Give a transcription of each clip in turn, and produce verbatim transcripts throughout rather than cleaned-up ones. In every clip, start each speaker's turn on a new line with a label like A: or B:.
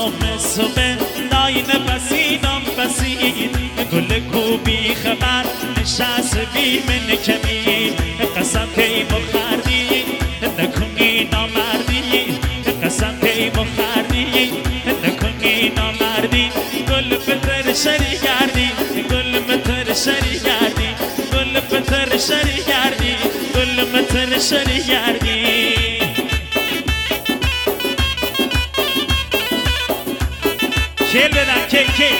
A: صبح ناین بسینم بسید گل کوبی خبر نشست بی من کمی قسم که مخردی نکنی نامردی قسم که مخردی نکنی نامردی گل پتر شری گردی گل متر شری گردی گل پتر شری گردی گل متر شری گردی کل بدن کل کل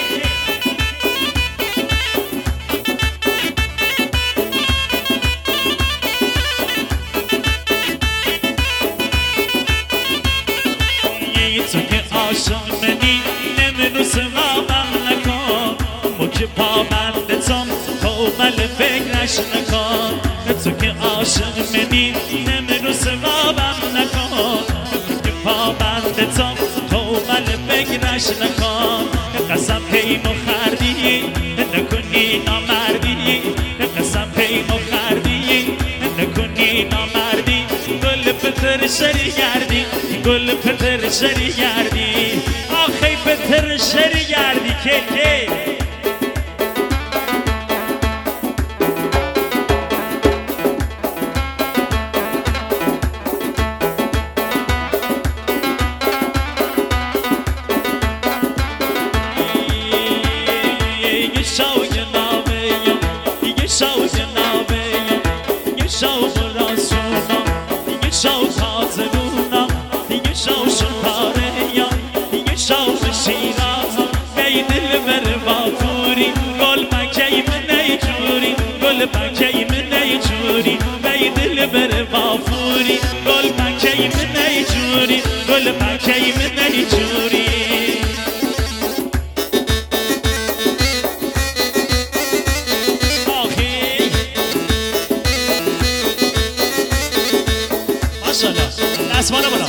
A: یه تو که عاشق منی نمیروز غابم نکن موج پا بندتم کومل فکرش نکن تو که عاشق منی نمیروز غابم نکن موج پا بندتم کومل فکرش نکن قسم پی مخردی نکنی نامردی قسم پی مخردی نکنی نامردی گل پتر شری گردی گل پتر شری گردی آخی پتر شری گردی که که گل پنکه من نیجوری بی دل بر وافوری گل پنکه من نیجوری گل پنکه من نیجوری آخی ماشالله دستمانه بلا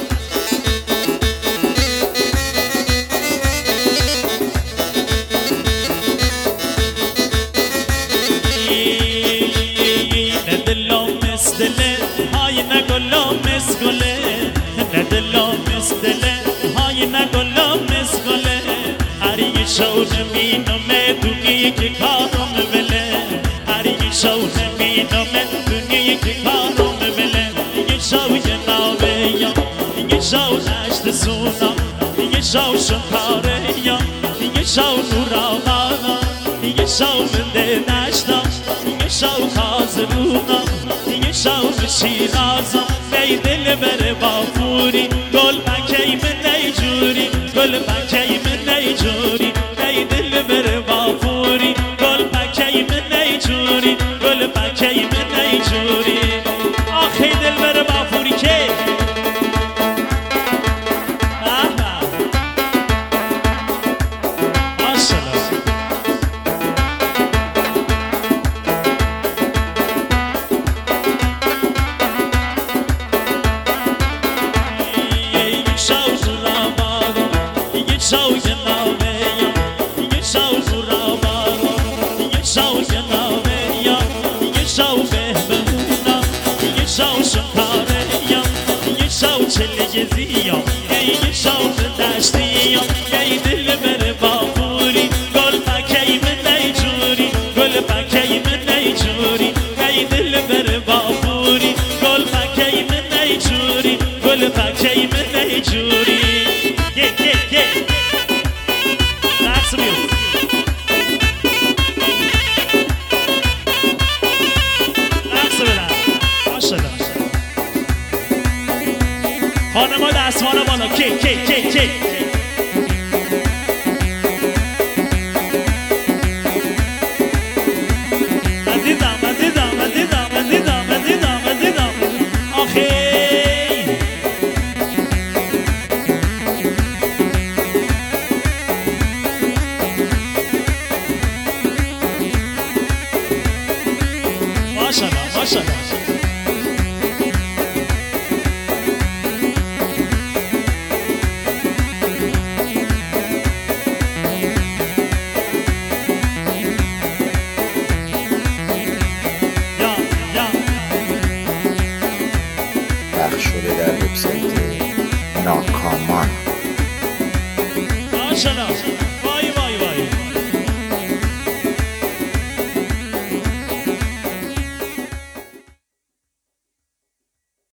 A: دله های نگلو مسگله ندلو مسدله های نگلو مسگله هر یه شو نمینم دنیای که کارم بله هر یه شو نمینم دنیای که کارم بله یه شو جنابه یا یه شو نشت سونم یه شو شکاره یا یه شو نوراما یه شو منده نشتم یه شو خازرونم شاو شیرازم بی دل بر وافوری گل پنکه من نیجوری گل پنکه من نیجوری بی دل بر وافوری گل پنکه من نیجوری گل پنکه من نیجوری آخی دل بر وافوری که زیام یه شاو داشتیم یه دل بر وافوری گل پنکه من نیجوری گل پنکه من نیجوری یه دل بر وافوری گل پنکه من نیجوری گل پنکه من نیجوری گه گه گه رقص میو رقص بدن ماشالله خانما دستمانا بالا کی کی کی کی من دیدم من دیدم من دیدم من دیدم من دیدم من دیدم آخی ماشالله ماشالله
B: شده در وبسایت ناکامان
A: ماشاءالله